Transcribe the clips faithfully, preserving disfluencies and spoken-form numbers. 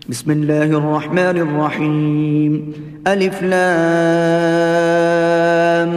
بسم الله الرحمن الرحيم. ألف لام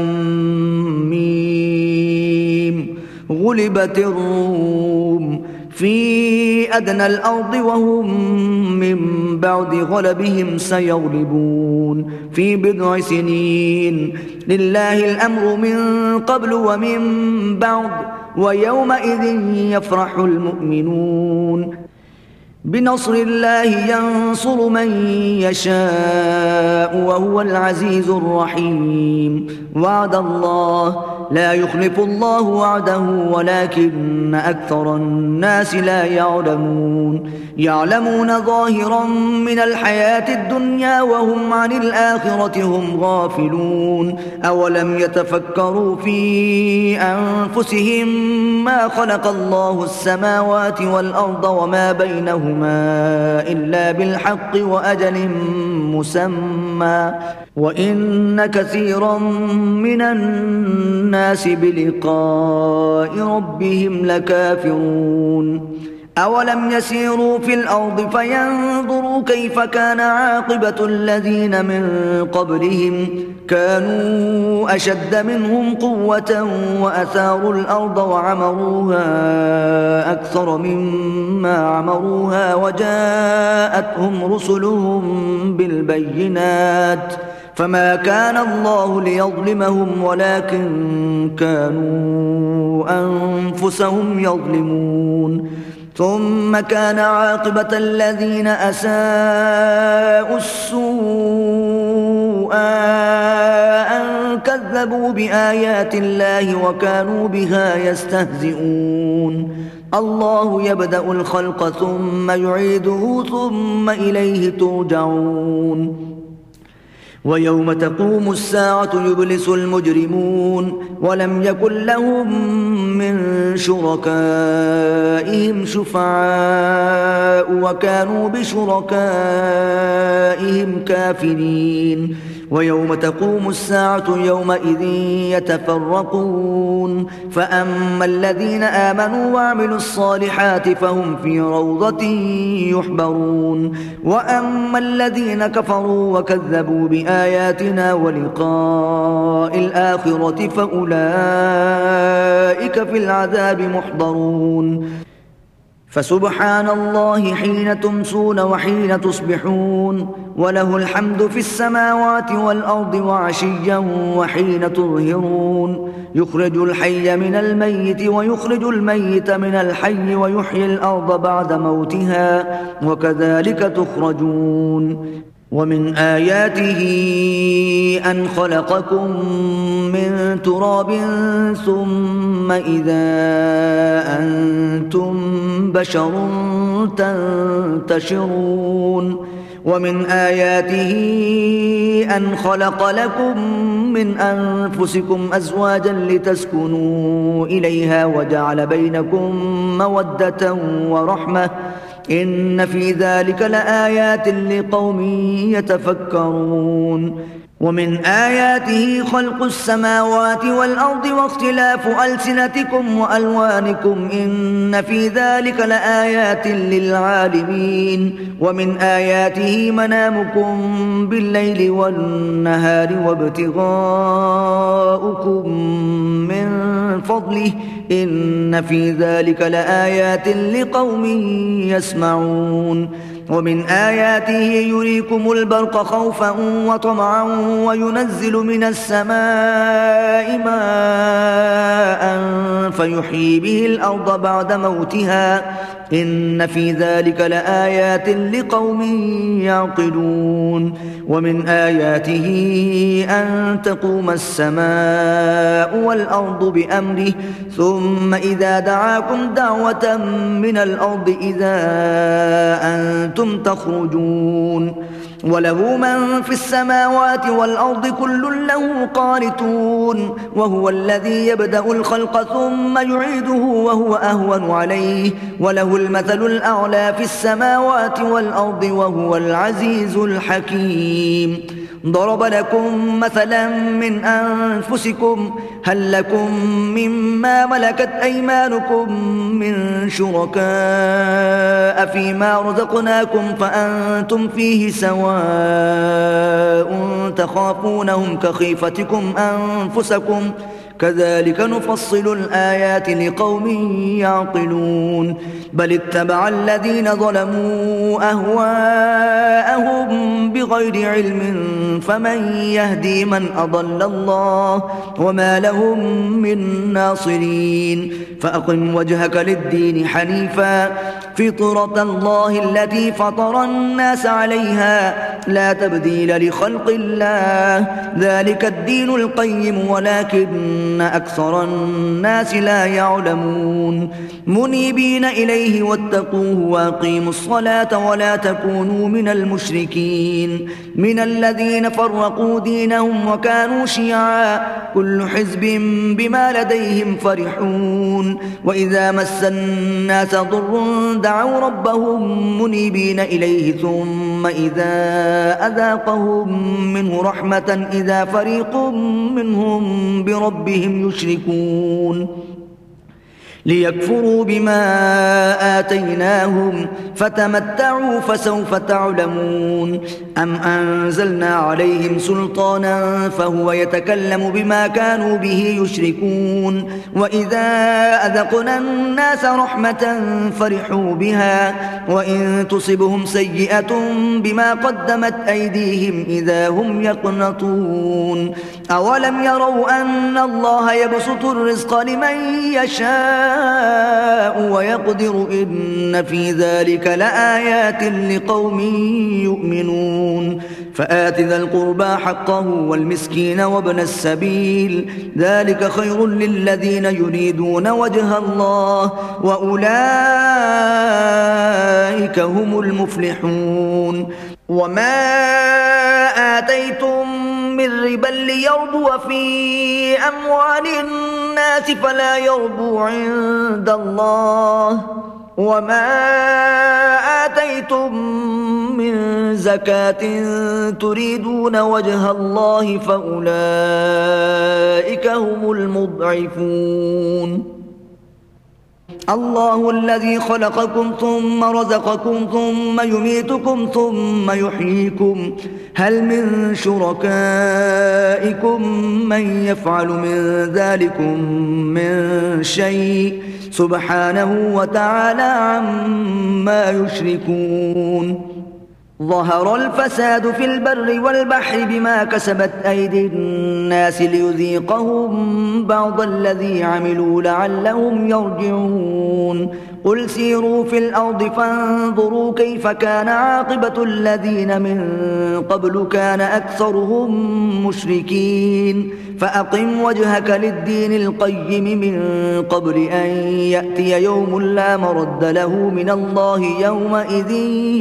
ميم. غلبت الروم في أدنى الأرض وهم من بعد غلبهم سيغلبون في بضع سنين. لله الأمر من قبل ومن بعد ويومئذ يفرح المؤمنون. بنصر الله ينصر من يشاء وهو العزيز الرحيم. وعد الله لا يخلف الله وعده ولكن أكثر الناس لا يعلمون. يعلمون ظاهرا من الحياة الدنيا وهم عن الآخرة هم غافلون. أولم يتفكروا في أنفسهم ما خلق الله السماوات والأرض وما بينهما إلا بالحق وأجل مسمى وإن كثيرا من الناس بلقاء ربهم لكافرون. أولم يسيروا في الأرض فينظروا كيف كان عاقبة الذين من قبلهم كانوا أشد منهم قوة وأثاروا الأرض وعمروها أكثر مما عمروها وجاءتهم رسلهم بالبينات فما كان الله ليظلمهم ولكن كانوا أنفسهم يظلمون. ثم كان عاقبة الذين أساءوا السوء أن كذبوا بآيات الله وكانوا بها يستهزئون. الله يبدأ الخلق ثم يعيده ثم إليه ترجعون. ويوم تقوم الساعة يبلس المجرمون ولم يكن لهم من شركائهم شفعاء وكانوا بشركائهم كافرين. ويوم تقوم الساعة يومئذ يتفرقون فأما الذين آمنوا وعملوا الصالحات فهم في روضة يحبرون وأما الذين كفروا وكذبوا بآياتنا ولقاء الآخرة فأولئك في العذاب محضرون. فسبحان الله حين تمسون وحين تصبحون وله الحمد في السماوات والأرض وعشيا وحين تظهرون. يخرج الحي من الميت ويخرج الميت من الحي ويحيي الأرض بعد موتها وكذلك تخرجون. ومن آياته أن خلقكم من تراب ثم إذا أنتم بشر تنتشرون. ومن آياته أن خلق لكم من أنفسكم أزواجا لتسكنوا إليها وجعل بينكم مودة ورحمة إن في ذلك لآيات لقوم يتفكرون. ومن آياته خلق السماوات والأرض واختلاف ألسنتكم وألوانكم إن في ذلك لآيات للعالمين. ومن آياته منامكم بالليل والنهار وابتغاؤكم من فضله إن في ذلك لآيات لقوم يسمعون. ومن آياته يريكم البرق خوفا وطمعا وينزل من السماء ماء فيحيي به الأرض بعد موتها إن في ذلك لآيات لقوم يعقلون. ومن آياته أن تقوم السماء والأرض بأمره ثم إذا دعاكم دعوة من الأرض إذا أنتم تخرجون. وله من في السماوات والأرض كل له قانتون وهو الذي يبدأ الخلق ثم يعيده وهو أهون عليه وله المثل الأعلى في السماوات والأرض وهو العزيز الحكيم. ضرب لكم مثلا من أنفسكم هل لكم مما ملكت أيمانكم من شركاء فيما رزقناكم فأنتم فيه سواء تخافونهم كخيفتكم أنفسكم كذلك نفصل الآيات لقوم يعقلون بل اتبع الذين ظلموا أهواءهم بغير علم فمن يهدي من أضل الله وما لهم من ناصرين فأقم وجهك للدين حنيفا فطرة الله التي فطر الناس عليها لا تبديل لخلق الله ذلك الدين القيم ولكن أكثر الناس لا يعلمون منيبين إليه واتقوه وأقيموا الصلاة ولا تكونوا من المشركين من الذين فرقوا دينهم وكانوا شيعا كل حزب بما لديهم فرحون وإذا مس الناس ضر دعوا ربهم منيبين إليه ثم إذا أذاقهم منه رحمة إذا فريق منهم بربهم يشركون ليكفروا بما آتيناهم فتمتعوا فسوف تعلمون أم أنزلنا عليهم سلطانا فهو يتكلم بما كانوا به يشركون وإذا أذقنا الناس رحمة فرحوا بها وإن تصبهم سيئة بما قدمت أيديهم إذا هم يقنطون أولم يروا أن الله يبسط الرزق لمن يشاء ويقدر إن في ذلك لآيات لقوم يؤمنون فآت ذا القربى حقه والمسكين وابن السبيل ذلك خير للذين يريدون وجه الله وأولئك هم المفلحون وما آتيتم من ربا ليربو في أموال الناس فلا يربو عند الله وما آتيتم من زكاة تريدون وجه الله فأولئك هم المضعفون الله الذي خلقكم ثم رزقكم ثم يميتكم ثم يحييكم هل من شركائكم من يفعل من ذلكم من شيء سبحانه وتعالى عما يشركون ظهر الفساد في البر والبحر بما كسبت أيدي الناس ليذيقهم بعض الذي عملوا لعلهم يرجعون قل سيروا في الأرض فانظروا كيف كان عاقبة الذين من قبل كان أكثرهم مشركين فأقم وجهك للدين القيم من قبل أن يأتي يوم لا مرد له من الله يومئذ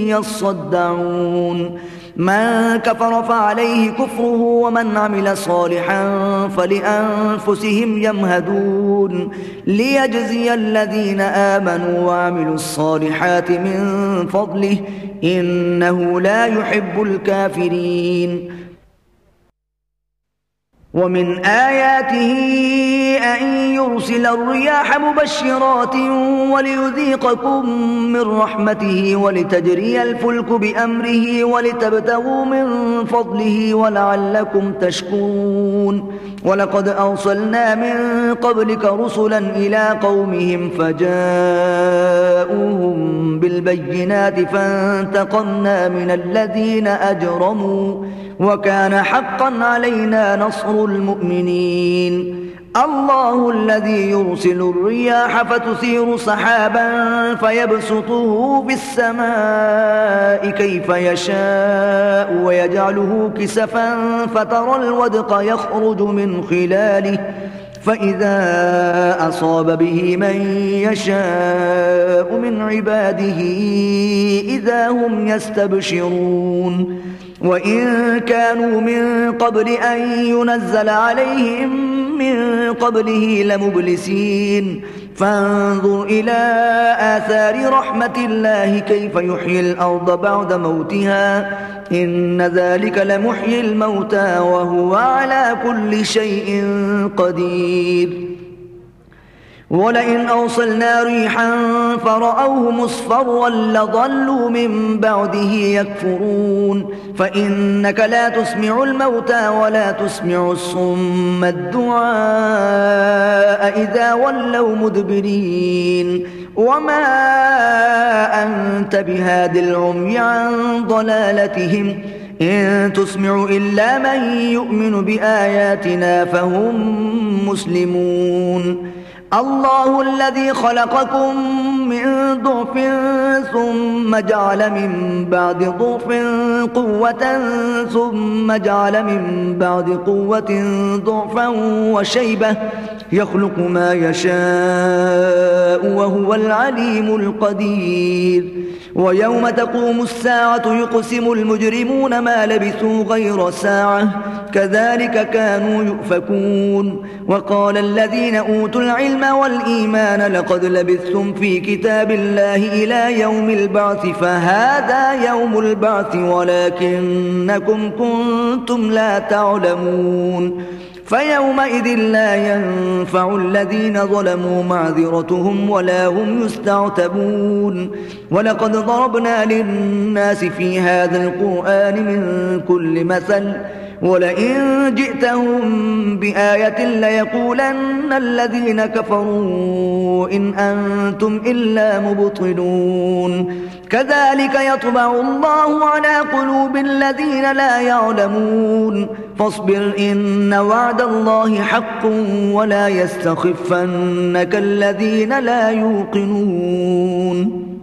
يصدعون من كفر فعليه كفره ومن عمل صالحا فلأنفسهم يمهدون ليجزي الذين آمنوا وعملوا الصالحات من فضله إنه لا يحب الكافرين ومن آياته أن يرسل الرياح مبشرات وليذيقكم من رحمته ولتجري الفلك بأمره ولتبتغوا من فضله ولعلكم تشكرون ولقد أرسلنا من قبلك رسلا إلى قومهم فجاءوهم بالبينات فانتقمنا من الذين أجرموا وكان حقا علينا نصر المؤمنين الله الذي يرسل الرياح فتثير سحابا فيبسطه في السماء كيف يشاء ويجعله كسفا فترى الودق يخرج من خلاله فإذا أصاب به من يشاء من عباده إذا هم يستبشرون وإن كانوا من قبل أن ينزل عليهم من قبله لمبلسين فانظر إلى آثار رحمة الله كيف يحيي الأرض بعد موتها إن ذلك لمحيي الموتى وهو على كل شيء قدير ولئن أرسلنا ريحا فرأوه مصفرا لظلوا من بعده يكفرون فإنك لا تسمع الموتى ولا تسمع الصم الدعاء إذا ولوا مدبرين وما أنت بهاد العمي عن ضلالتهم إن تسمع إلا من يؤمن بآياتنا فهم مسلمون الله الذي خلقكم من ضعف ثم جعل من بعد ضعف قوة ثم جعل من بعد قوة ضعفا وشيبة يخلق ما يشاء وهو العليم القدير ويوم تقوم الساعة يقسم المجرمون ما لبثوا غير ساعة كذلك كانوا يؤفكون وقال الذين أوتوا العلم والإيمان لقد لبثتم في كتاب الله إلى يوم البعث فهذا يوم البعث ولكنكم كنتم لا تعلمون فيومئذ لا ينفع الذين ظلموا معذرتهم ولا هم يستعتبون ولقد ضربنا للناس في هذا القرآن من كل مثل ولئن جئتهم بآية ليقولن الذين كفروا إن أنتم إلا مبطلون كذلك يطبع الله على قلوب الذين لا يعلمون فاصبر إن وعد الله حق ولا يستخفنك الذين لا يوقنون